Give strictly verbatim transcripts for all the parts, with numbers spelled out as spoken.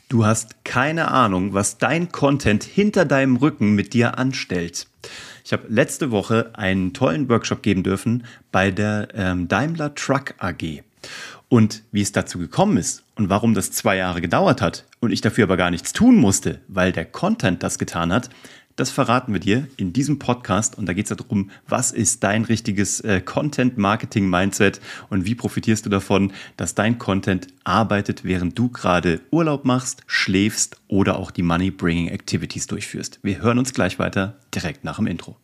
Du hast keine Ahnung, was dein Content hinter deinem Rücken mit dir anstellt. Ich habe letzte Woche einen tollen Workshop geben dürfen bei der ähm, Daimler Truck A G. Und wie es dazu gekommen ist und warum das zwei Jahre gedauert hat und ich dafür aber gar nichts tun musste, weil der Content das getan hat, das verraten wir dir in diesem Podcast. Und da geht es darum, was ist dein richtiges äh, Content-Marketing-Mindset und wie profitierst du davon, dass dein Content arbeitet, während du gerade Urlaub machst, schläfst oder auch die Money-Bringing-Activities durchführst. Wir hören uns gleich weiter, direkt nach dem Intro.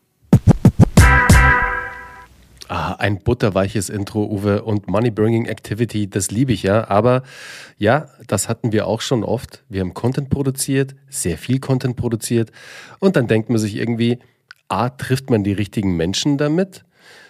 Ah, ein butterweiches Intro, Uwe, und Money-Bringing Activity, das liebe ich ja. Aber ja, das hatten wir auch schon oft. Wir haben Content produziert, sehr viel Content produziert und dann denkt man sich irgendwie, A, trifft man die richtigen Menschen damit?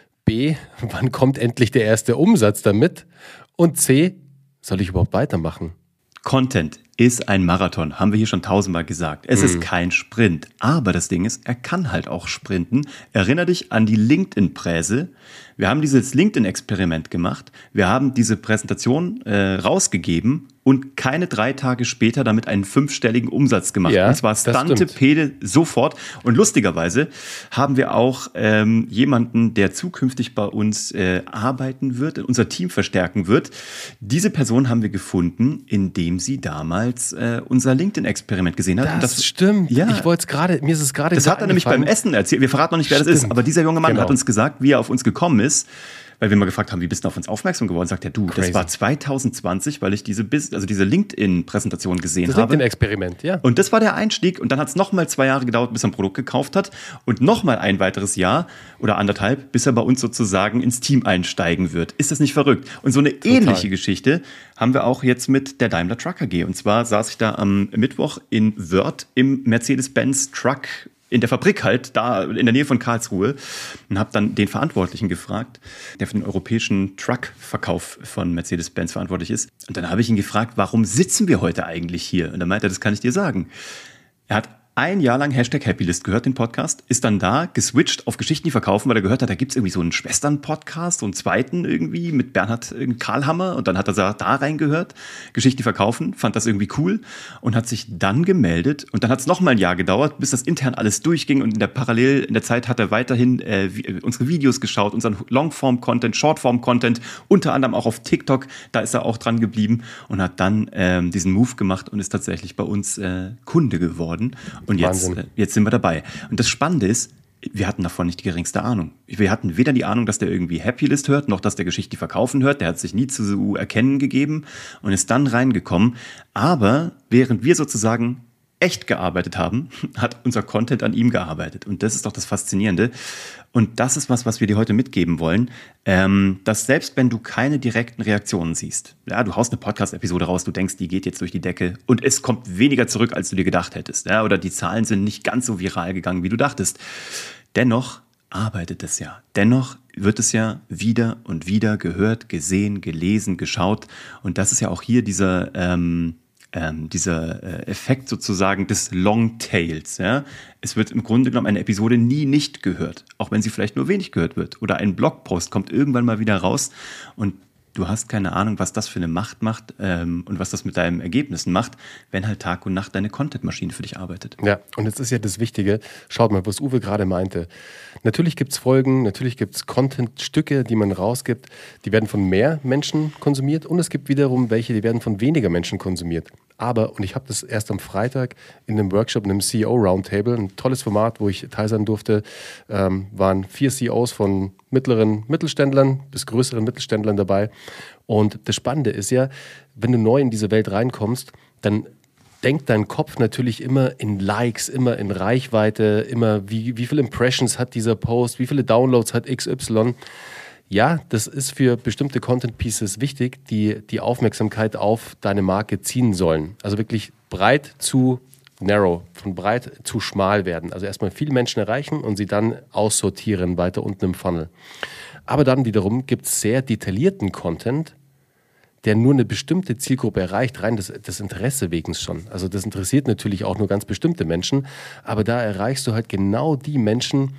B, wann kommt endlich der erste Umsatz damit? Und C, soll ich überhaupt weitermachen? Content ist ein Marathon, haben wir hier schon tausendmal gesagt. Es mhm. ist kein Sprint, aber das Ding ist, er kann halt auch sprinten. Erinner dich an die LinkedIn-Präse. Wir haben dieses LinkedIn-Experiment gemacht. Wir haben diese Präsentation äh, rausgegeben und keine drei Tage später damit einen fünfstelligen Umsatz gemacht. Ja, und zwar Stante Pede sofort. Und lustigerweise haben wir auch ähm, jemanden, der zukünftig bei uns äh, arbeiten wird, unser Team verstärken wird. Diese Person haben wir gefunden, indem sie damals äh, unser LinkedIn-Experiment gesehen hat. Das, und das stimmt. Ja, ich wollte es gerade, mir ist es gerade Das hat er nämlich beim Essen erzählt. Wir verraten noch nicht, wer stimmt. das ist. Aber dieser junge Mann genau. hat uns gesagt, wie er auf uns gekommen ist. Weil wir mal gefragt haben, wie bist du auf uns aufmerksam geworden? Sagt er, du, Crazy. Das war zwanzig zwanzig, weil ich diese, also diese LinkedIn-Präsentation gesehen das habe. Das LinkedIn-Experiment, ja. Und das war der Einstieg. Und dann hat es nochmal zwei Jahre gedauert, bis er ein Produkt gekauft hat. Und nochmal ein weiteres Jahr oder anderthalb, bis er bei uns sozusagen ins Team einsteigen wird. Ist das nicht verrückt? Und so eine Total. ähnliche Geschichte haben wir auch jetzt mit der Daimler Truck A G. Und zwar saß ich da am Mittwoch in Wörth im Mercedes-Benz Truck in der Fabrik halt, da in der Nähe von Karlsruhe, und habe dann den Verantwortlichen gefragt, der für den europäischen Truck-Verkauf von Mercedes-Benz verantwortlich ist. Und dann habe ich ihn gefragt, warum sitzen wir heute eigentlich hier? Und dann meinte er, das kann ich dir sagen. Er hat ein Jahr lang Hashtag Happylist gehört, den Podcast, ist dann da geswitcht auf Geschichten, die verkaufen, weil er gehört hat, da gibt's irgendwie so einen Schwestern-Podcast, so einen zweiten irgendwie mit Bernhard Karlhammer, und dann hat er da reingehört, Geschichten, die verkaufen, fand das irgendwie cool und hat sich dann gemeldet, und dann hat's noch mal ein Jahr gedauert, bis das intern alles durchging, und in der parallel in der Zeit hat er weiterhin äh, unsere Videos geschaut, unseren Longform-Content, Shortform-Content, unter anderem auch auf TikTok, da ist er auch dran geblieben und hat dann ähm, diesen Move gemacht und ist tatsächlich bei uns äh, Kunde geworden. Und jetzt, jetzt sind wir dabei. Und das Spannende ist, wir hatten davon nicht die geringste Ahnung. Wir hatten weder die Ahnung, dass der irgendwie Happylist hört, noch dass der Geschichte, die verkaufen hört. Der hat sich nie zu erkennen gegeben und ist dann reingekommen. Aber während wir sozusagen echt gearbeitet haben, hat unser Content an ihm gearbeitet. Und das ist doch das Faszinierende. Und das ist was, was wir dir heute mitgeben wollen, ähm, dass selbst wenn du keine direkten Reaktionen siehst, ja, du haust eine Podcast-Episode raus, du denkst, die geht jetzt durch die Decke und es kommt weniger zurück, als du dir gedacht hättest, ja, oder die Zahlen sind nicht ganz so viral gegangen, wie du dachtest. Dennoch arbeitet es ja. Dennoch wird es ja wieder und wieder gehört, gesehen, gelesen, geschaut. Und das ist ja auch hier dieser ähm, Ähm, dieser äh, Effekt sozusagen des Longtails. Ja? Es wird im Grunde genommen eine Episode nie nicht gehört, auch wenn sie vielleicht nur wenig gehört wird. Oder ein Blogpost kommt irgendwann mal wieder raus und du hast keine Ahnung, was das für eine Macht macht ähm, und was das mit deinen Ergebnissen macht, wenn halt Tag und Nacht deine Content-Maschine für dich arbeitet. Ja, und jetzt ist ja das Wichtige, schaut mal, was Uwe gerade meinte. Natürlich gibt es Folgen, natürlich gibt es Content-Stücke, die man rausgibt, die werden von mehr Menschen konsumiert, und es gibt wiederum welche, die werden von weniger Menschen konsumiert. Aber, und ich habe das erst am Freitag in einem Workshop, in einem C E O-Roundtable, ein tolles Format, wo ich teil sein durfte, ähm, waren vier C E Os von mittleren Mittelständlern bis größeren Mittelständlern dabei. Und das Spannende ist ja, wenn du neu in diese Welt reinkommst, dann denkt dein Kopf natürlich immer in Likes, immer in Reichweite, immer wie, wie viele Impressions hat dieser Post, wie viele Downloads hat X Y. Ja, das ist für bestimmte Content-Pieces wichtig, die die Aufmerksamkeit auf deine Marke ziehen sollen. Also wirklich breit zu narrow, von breit zu schmal werden. Also erstmal viele Menschen erreichen und sie dann aussortieren, weiter unten im Funnel. Aber dann wiederum gibt es sehr detaillierten Content, der nur eine bestimmte Zielgruppe erreicht, rein das, das Interesse wegen schon. Also das interessiert natürlich auch nur ganz bestimmte Menschen, aber da erreichst du halt genau die Menschen,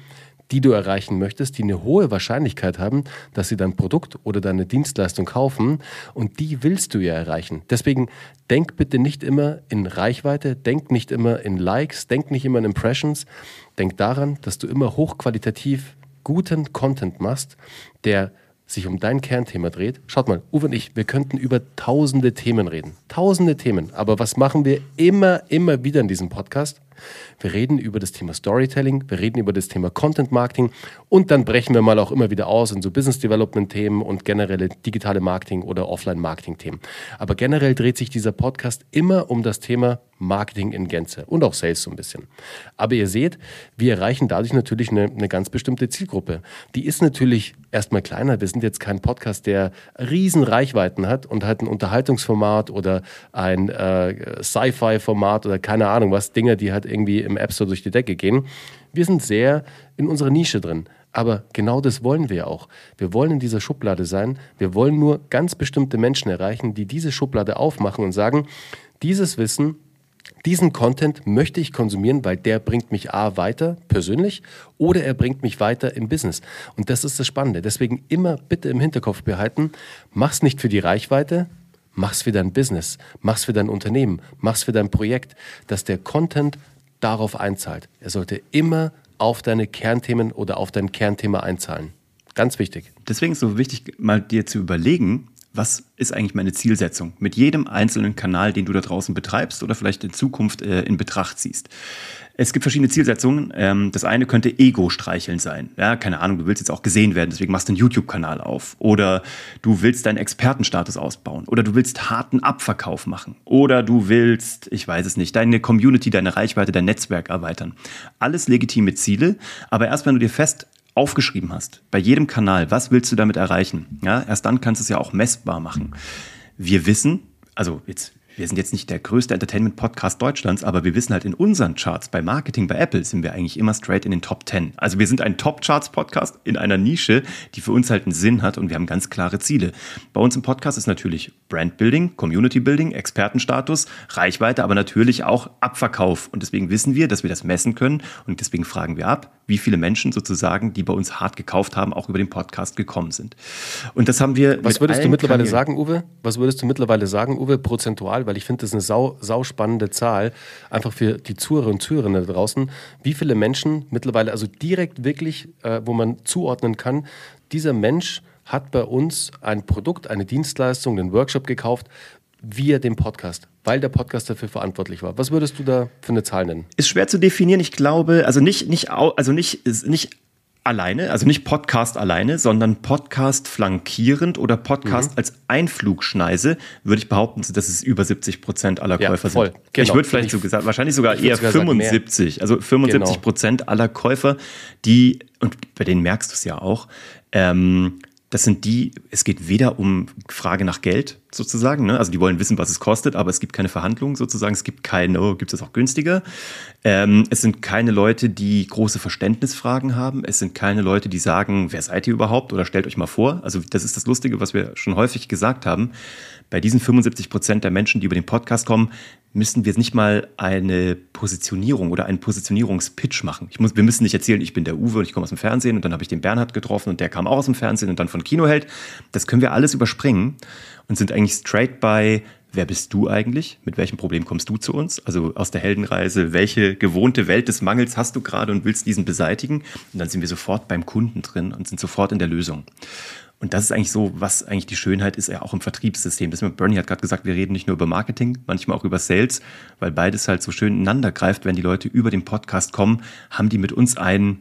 die du erreichen möchtest, die eine hohe Wahrscheinlichkeit haben, dass sie dein Produkt oder deine Dienstleistung kaufen, und die willst du ja erreichen. Deswegen denk bitte nicht immer in Reichweite, denk nicht immer in Likes, denk nicht immer in Impressions, denk daran, dass du immer hochqualitativ guten Content machst, der sich um dein Kernthema dreht. Schaut mal, Uwe und ich, wir könnten über tausende Themen reden. Tausende Themen. Aber was machen wir immer, immer wieder in diesem Podcast? Wir reden über das Thema Storytelling, wir reden über das Thema Content Marketing und dann brechen wir mal auch immer wieder aus in so Business Development Themen und generelle digitale Marketing oder Offline Marketing Themen. Aber generell dreht sich dieser Podcast immer um das Thema Marketing in Gänze und auch Sales so ein bisschen. Aber ihr seht, wir erreichen dadurch natürlich eine, eine ganz bestimmte Zielgruppe. Die ist natürlich erstmal kleiner. Wir sind jetzt kein Podcast, der riesen Reichweiten hat und halt ein Unterhaltungsformat oder ein äh, Sci-Fi-Format oder keine Ahnung was, Dinge, die halt irgendwie im App Store durch die Decke gehen. Wir sind sehr in unserer Nische drin. Aber genau das wollen wir auch. Wir wollen in dieser Schublade sein. Wir wollen nur ganz bestimmte Menschen erreichen, die diese Schublade aufmachen und sagen, dieses Wissen, diesen Content möchte ich konsumieren, weil der bringt mich A weiter, persönlich, oder er bringt mich weiter im Business. Und das ist das Spannende. Deswegen immer bitte im Hinterkopf behalten, mach's nicht für die Reichweite, mach's für dein Business, mach's für dein Unternehmen, mach's für dein Projekt, dass der Content darauf einzahlt. Er sollte immer auf deine Kernthemen oder auf dein Kernthema einzahlen. Ganz wichtig. Deswegen ist es so wichtig, mal dir zu überlegen, was ist eigentlich meine Zielsetzung mit jedem einzelnen Kanal, den du da draußen betreibst oder vielleicht in Zukunft äh, in Betracht ziehst. Es gibt verschiedene Zielsetzungen. Ähm, das eine könnte Ego-Streicheln sein. Ja, keine Ahnung, du willst jetzt auch gesehen werden, deswegen machst du einen YouTube-Kanal auf. Oder du willst deinen Expertenstatus ausbauen. Oder du willst harten Abverkauf machen. Oder du willst, ich weiß es nicht, deine Community, deine Reichweite, dein Netzwerk erweitern. Alles legitime Ziele, aber erst wenn du dir fest aufgeschrieben hast, bei jedem Kanal, was willst du damit erreichen? Ja, erst dann kannst du es ja auch messbar machen. Wir wissen, also jetzt, wir sind jetzt nicht der größte Entertainment-Podcast Deutschlands, aber wir wissen halt in unseren Charts, bei Marketing, bei Apple sind wir eigentlich immer straight in den Top zehn. Also wir sind ein Top-Charts-Podcast in einer Nische, die für uns halt einen Sinn hat und wir haben ganz klare Ziele. Bei uns im Podcast ist natürlich Brand-Building, Community-Building, Expertenstatus, Reichweite, aber natürlich auch Abverkauf. Und deswegen wissen wir, dass wir das messen können und deswegen fragen wir ab, wie viele Menschen sozusagen, die bei uns hart gekauft haben, auch über den Podcast gekommen sind. Und das haben wir. Was würdest du mittlerweile sagen, Uwe? Was würdest du mittlerweile sagen, Uwe, prozentual? Weil ich finde, das ist eine sau, sau spannende Zahl, einfach für die Zuhörer und Zuhörerinnen da draußen. Wie viele Menschen mittlerweile, also direkt wirklich, äh, wo man zuordnen kann, dieser Mensch hat bei uns ein Produkt, eine Dienstleistung, einen Workshop gekauft, via dem Podcast, weil der Podcast dafür verantwortlich war. Was würdest du da für eine Zahl nennen? Ist schwer zu definieren. Ich glaube, also nicht, nicht, also nicht, nicht alleine, also nicht Podcast alleine, sondern Podcast flankierend oder Podcast mhm. als Einflugschneise, würde ich behaupten, dass es über siebzig Prozent aller ja, Käufer voll. sind. Genau. Ich würde vielleicht so gesagt, wahrscheinlich sogar eher sogar fünfundsiebzig, also fünfundsiebzig Prozent genau. aller Käufer, die, und bei denen merkst du es ja auch, ähm, das sind die, es geht weder um Frage nach Geld sozusagen, ne? Also die wollen wissen, was es kostet, aber es gibt keine Verhandlungen sozusagen, es gibt keine, oh, gibt es auch günstiger. Ähm, es sind keine Leute, die große Verständnisfragen haben, es sind keine Leute, die sagen, wer seid ihr überhaupt oder stellt euch mal vor. Also das ist das Lustige, was wir schon häufig gesagt haben. Bei diesen fünfundsiebzig Prozent der Menschen, die über den Podcast kommen, müssen wir nicht mal eine Positionierung oder einen Positionierungspitch machen. Ich muss, wir müssen nicht erzählen, ich bin der Uwe und ich komme aus dem Fernsehen und dann habe ich den Bernhard getroffen und der kam auch aus dem Fernsehen und dann von Kinoheld. Das können wir alles überspringen und sind eigentlich straight bei, wer bist du eigentlich? Mit welchem Problem kommst du zu uns? Also aus der Heldenreise, welche gewohnte Welt des Mangels hast du gerade und willst diesen beseitigen? Und dann sind wir sofort beim Kunden drin und sind sofort in der Lösung. Und das ist eigentlich so, was eigentlich die Schönheit ist, ja auch im Vertriebssystem. Das mit Bernie hat gerade gesagt, wir reden nicht nur über Marketing, manchmal auch über Sales, weil beides halt so schön ineinander greift. Wenn die Leute über den Podcast kommen, haben die mit uns ein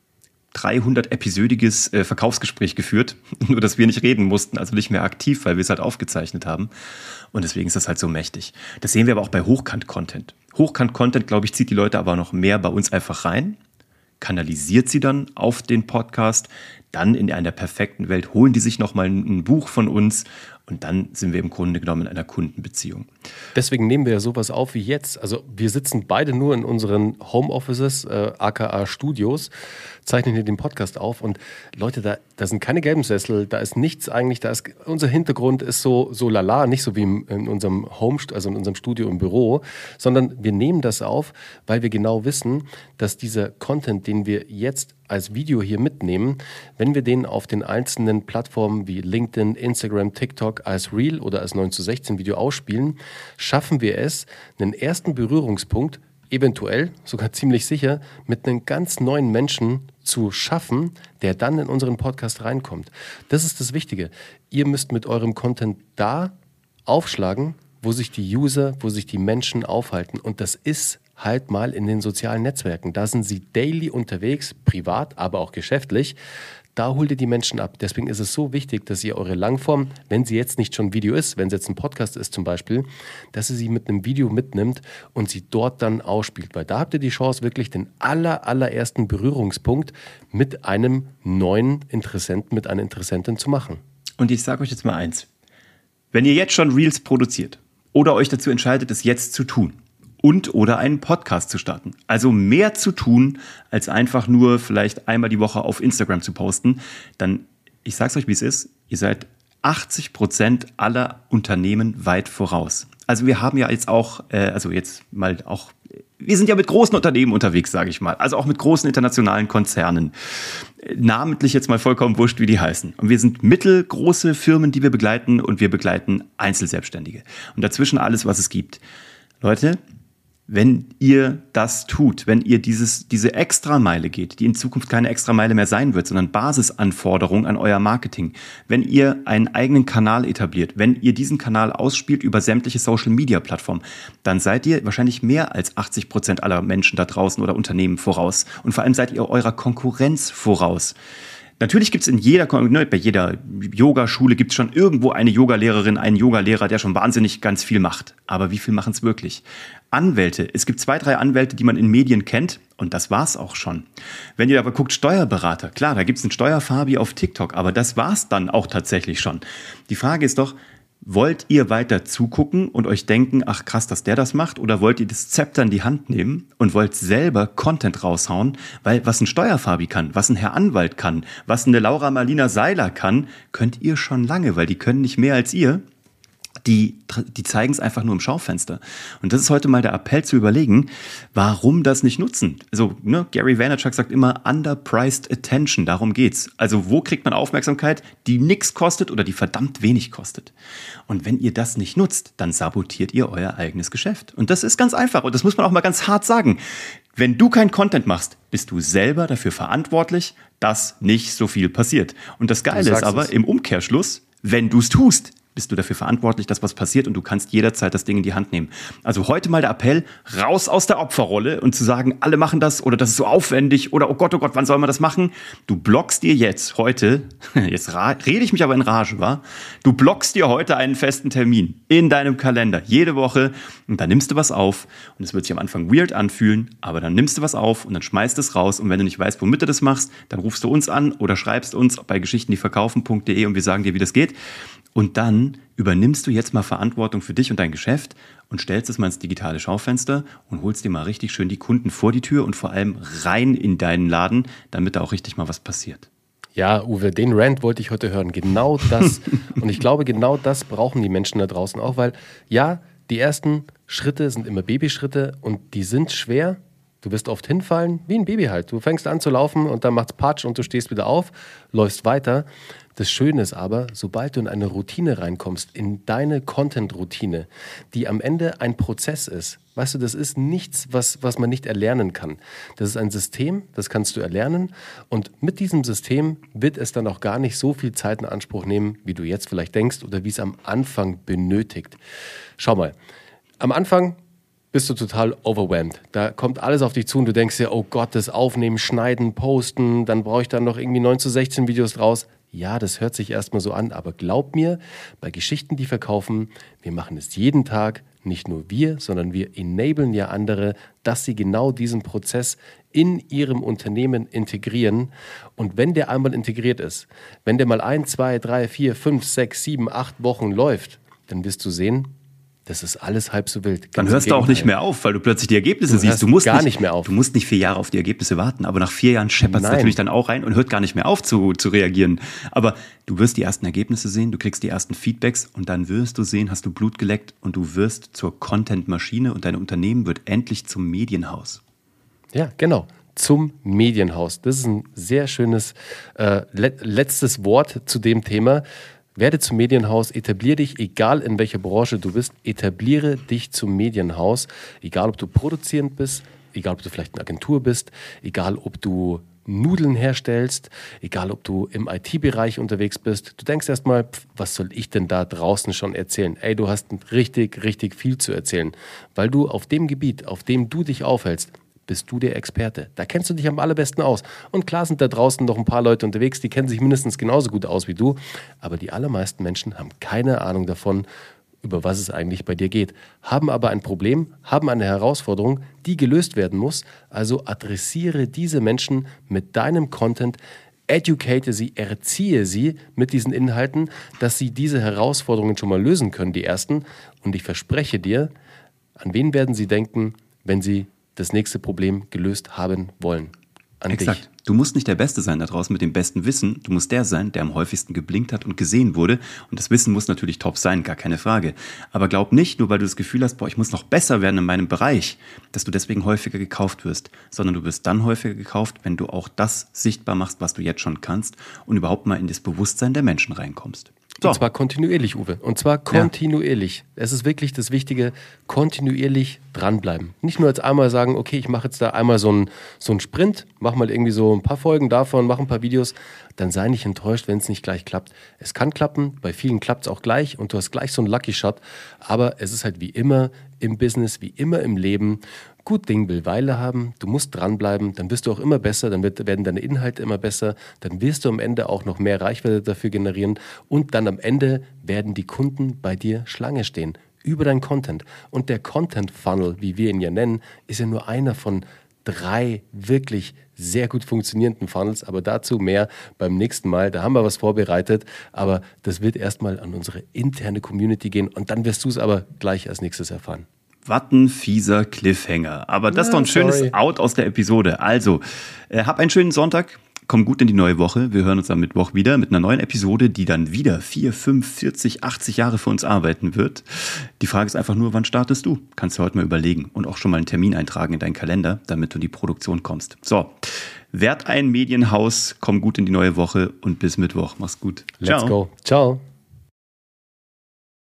dreihundert-episodiges äh, Verkaufsgespräch geführt, nur dass wir nicht reden mussten, also nicht mehr aktiv, weil wir es halt aufgezeichnet haben. Und deswegen ist das halt so mächtig. Das sehen wir aber auch bei Hochkant-Content. Hochkant-Content, glaube ich, zieht die Leute aber noch mehr bei uns einfach rein, kanalisiert sie dann auf den Podcast. Dann in einer perfekten Welt holen die sich nochmal ein Buch von uns und dann sind wir im Grunde genommen in einer Kundenbeziehung. Deswegen nehmen wir ja sowas auf wie jetzt. Also wir sitzen beide nur in unseren Homeoffices, äh, aka Studios, zeichnen hier den Podcast auf und Leute, da, da sind keine gelben Sessel, da ist nichts eigentlich, da ist, unser Hintergrund ist so, so lala, nicht so wie in, in unserem Home, also in unserem Studio im Büro, sondern wir nehmen das auf, weil wir genau wissen, dass dieser Content, den wir jetzt als Video hier mitnehmen, wenn wir den auf den einzelnen Plattformen wie LinkedIn, Instagram, TikTok als Reel oder als neun zu sechzehn Video ausspielen, schaffen wir es, einen ersten Berührungspunkt, eventuell, sogar ziemlich sicher, mit einem ganz neuen Menschen zu schaffen, der dann in unseren Podcast reinkommt. Das ist das Wichtige. Ihr müsst mit eurem Content da aufschlagen, wo sich die User, wo sich die Menschen aufhalten. Und das ist halt mal in den sozialen Netzwerken. Da sind sie daily unterwegs, privat, aber auch geschäftlich. Da holt ihr die Menschen ab. Deswegen ist es so wichtig, dass ihr eure Langform, wenn sie jetzt nicht schon Video ist, wenn es jetzt ein Podcast ist zum Beispiel, dass ihr sie mit einem Video mitnimmt und sie dort dann ausspielt. Weil da habt ihr die Chance, wirklich den aller, allerersten Berührungspunkt mit einem neuen Interessenten, mit einer Interessentin zu machen. Und ich sage euch jetzt mal eins. Wenn ihr jetzt schon Reels produziert oder euch dazu entscheidet, es jetzt zu tun, und oder einen Podcast zu starten. Also mehr zu tun, als einfach nur vielleicht einmal die Woche auf Instagram zu posten. Dann, ich sag's euch, wie es ist, ihr seid achtzig Prozent aller Unternehmen weit voraus. Also wir haben ja jetzt auch, äh, also jetzt mal auch, wir sind ja mit großen Unternehmen unterwegs, sage ich mal. Also auch mit großen internationalen Konzernen. Namentlich jetzt mal vollkommen wurscht, wie die heißen. Und wir sind mittelgroße Firmen, die wir begleiten, und wir begleiten Einzelselbstständige. Und dazwischen alles, was es gibt. Leute, wenn ihr das tut, wenn ihr dieses, diese Extrameile geht, die in Zukunft keine Extrameile mehr sein wird, sondern Basisanforderungen an euer Marketing, wenn ihr einen eigenen Kanal etabliert, wenn ihr diesen Kanal ausspielt über sämtliche Social-Media-Plattformen, dann seid ihr wahrscheinlich mehr als achtzig Prozent aller Menschen da draußen oder Unternehmen voraus. Und vor allem seid ihr eurer Konkurrenz voraus. Natürlich gibt es in jeder, ne, bei jeder Yogaschule gibt es schon irgendwo eine Yogalehrerin, einen Yogalehrer, der schon wahnsinnig ganz viel macht. Aber wie viel machen es wirklich? Anwälte. Es gibt zwei, drei Anwälte, die man in Medien kennt, und das war's auch schon. Wenn ihr aber guckt, Steuerberater, klar, da gibt es einen Steuerfabi auf TikTok, aber das war's dann auch tatsächlich schon. Die Frage ist doch, wollt ihr weiter zugucken und euch denken, ach krass, dass der das macht, oder wollt ihr das Zepter in die Hand nehmen und wollt selber Content raushauen? Weil was ein Steuerfabi kann, was ein Herr Anwalt kann, was eine Laura Marlina Seiler kann, könnt ihr schon lange, weil die können nicht mehr als ihr. Die, die zeigen es einfach nur im Schaufenster. Und das ist heute mal der Appell zu überlegen, warum das nicht nutzen. Also ne, Gary Vaynerchuk sagt immer underpriced attention, darum geht's. Also wo kriegt man Aufmerksamkeit, die nichts kostet oder die verdammt wenig kostet. Und wenn ihr das nicht nutzt, dann sabotiert ihr euer eigenes Geschäft. Und das ist ganz einfach und das muss man auch mal ganz hart sagen. Wenn du kein Content machst, bist du selber dafür verantwortlich, dass nicht so viel passiert. Und das Geile ist aber, es. Im Umkehrschluss, wenn du es tust, bist du dafür verantwortlich, dass was passiert, und du kannst jederzeit das Ding in die Hand nehmen. Also heute mal der Appell, raus aus der Opferrolle und zu sagen, alle machen das oder das ist so aufwendig oder oh Gott, oh Gott, wann soll man das machen? Du blockst dir jetzt heute, jetzt rede ich mich aber in Rage, wa? Du blockst dir heute einen festen Termin in deinem Kalender, jede Woche, und dann nimmst du was auf, und es wird sich am Anfang weird anfühlen, aber dann nimmst du was auf und dann schmeißt es raus, und wenn du nicht weißt, womit du das machst, dann rufst du uns an oder schreibst uns bei geschichten die verkaufen punkt de und wir sagen dir, wie das geht. Und dann übernimmst du jetzt mal Verantwortung für dich und dein Geschäft und stellst es mal ins digitale Schaufenster und holst dir mal richtig schön die Kunden vor die Tür und vor allem rein in deinen Laden, damit da auch richtig mal was passiert. Ja, Uwe, den Rant wollte ich heute hören. Genau das. Und ich glaube, genau das brauchen die Menschen da draußen auch, weil ja, die ersten Schritte sind immer Babyschritte und die sind schwer. Du wirst oft hinfallen, wie ein Baby halt. Du fängst an zu laufen und dann macht's Patsch und du stehst wieder auf, läufst weiter. Das Schöne ist aber, sobald du in eine Routine reinkommst, in deine Content-Routine, die am Ende ein Prozess ist, weißt du, das ist nichts, was, was man nicht erlernen kann. Das ist ein System, das kannst du erlernen, und mit diesem System wird es dann auch gar nicht so viel Zeit in Anspruch nehmen, wie du jetzt vielleicht denkst oder wie es am Anfang benötigt. Schau mal, am Anfang bist du total overwhelmed. Da kommt alles auf dich zu und du denkst dir, oh Gott, das Aufnehmen, Schneiden, Posten, dann brauche ich dann noch irgendwie neun zu sechzehn Videos draus. Ja, das hört sich erstmal so an, aber glaub mir, bei Geschichten, die verkaufen, wir machen es jeden Tag, nicht nur wir, sondern wir enablen ja andere, dass sie genau diesen Prozess in ihrem Unternehmen integrieren. Und wenn der einmal integriert ist, wenn der mal ein, zwei, drei, vier, fünf, sechs, sieben, acht Wochen läuft, dann wirst du sehen, das ist alles halb so wild. Dann hörst du auch nicht mehr auf, weil du plötzlich die Ergebnisse du siehst. Du musst gar nicht, nicht mehr auf. Du musst nicht vier Jahre auf die Ergebnisse warten, aber nach vier Jahren scheppert es natürlich dann auch rein und hört gar nicht mehr auf zu, zu reagieren. Aber du wirst die ersten Ergebnisse sehen, du kriegst die ersten Feedbacks und dann wirst du sehen, hast du Blut geleckt und du wirst zur Content-Maschine und dein Unternehmen wird endlich zum Medienhaus. Ja, genau. zum Medienhaus. Das ist ein sehr schönes äh, le- letztes Wort zu dem Thema. Werde zum Medienhaus, etabliere dich, egal in welcher Branche du bist, etabliere dich zum Medienhaus, egal ob du produzierend bist, egal ob du vielleicht eine Agentur bist, egal ob du Nudeln herstellst, egal ob du im I T-Bereich unterwegs bist. Du denkst erstmal, was soll ich denn da draußen schon erzählen? Ey, du hast richtig, richtig viel zu erzählen, weil du auf dem Gebiet, auf dem du dich aufhältst, bist du der Experte. Da kennst du dich am allerbesten aus. Und klar sind da draußen noch ein paar Leute unterwegs, die kennen sich mindestens genauso gut aus wie du, aber die allermeisten Menschen haben keine Ahnung davon, über was es eigentlich bei dir geht, haben aber ein Problem, haben eine Herausforderung, die gelöst werden muss. Also adressiere diese Menschen mit deinem Content, educate sie, erziehe sie mit diesen Inhalten, dass sie diese Herausforderungen schon mal lösen können, die ersten. Und ich verspreche dir, an wen werden sie denken, wenn sie das nächste Problem gelöst haben wollen? An Exakt. dich. Du musst nicht der Beste sein da draußen mit dem besten Wissen. Du musst der sein, der am häufigsten geblinkt hat und gesehen wurde. Und das Wissen muss natürlich top sein, gar keine Frage. Aber glaub nicht, nur weil du das Gefühl hast, boah, ich muss noch besser werden in meinem Bereich, dass du deswegen häufiger gekauft wirst. Sondern du wirst dann häufiger gekauft, wenn du auch das sichtbar machst, was du jetzt schon kannst und überhaupt mal in das Bewusstsein der Menschen reinkommst. So. Und zwar kontinuierlich, Uwe. Und zwar kontinuierlich. Ja. Es ist wirklich das Wichtige, kontinuierlich dranbleiben. Nicht nur jetzt einmal sagen, okay, ich mache jetzt da einmal so einen so einen Sprint, mach mal irgendwie so ein paar Folgen davon, mach ein paar Videos, dann sei nicht enttäuscht, wenn es nicht gleich klappt. Es kann klappen, bei vielen klappt es auch gleich und du hast gleich so einen Lucky Shot, aber es ist halt wie immer im Business, wie immer im Leben, gut Ding will Weile haben, du musst dranbleiben, dann wirst du auch immer besser, dann wird, werden deine Inhalte immer besser, dann wirst du am Ende auch noch mehr Reichweite dafür generieren und dann am Ende werden die Kunden bei dir Schlange stehen über dein Content. Und der Content Funnel, wie wir ihn ja nennen, ist ja nur einer von drei wirklich sehr gut funktionierenden Funnels, aber dazu mehr beim nächsten Mal. Da haben wir was vorbereitet, aber das wird erstmal an unsere interne Community gehen und dann wirst du es aber gleich als nächstes erfahren. Was ein fieser Cliffhanger. Aber das ist doch ein schönes sorry. Out aus der Episode. Also, äh, hab einen schönen Sonntag. Komm gut in die neue Woche. Wir hören uns am Mittwoch wieder mit einer neuen Episode, die dann wieder vier, fünf, vierzig, achtzig Jahre für uns arbeiten wird. Die Frage ist einfach nur, wann startest du? Kannst du heute mal überlegen und auch schon mal einen Termin eintragen in deinen Kalender, damit du in die Produktion kommst. So, werd ein Medienhaus, komm gut in die neue Woche und bis Mittwoch. Mach's gut. Let's Ciao. go. Ciao.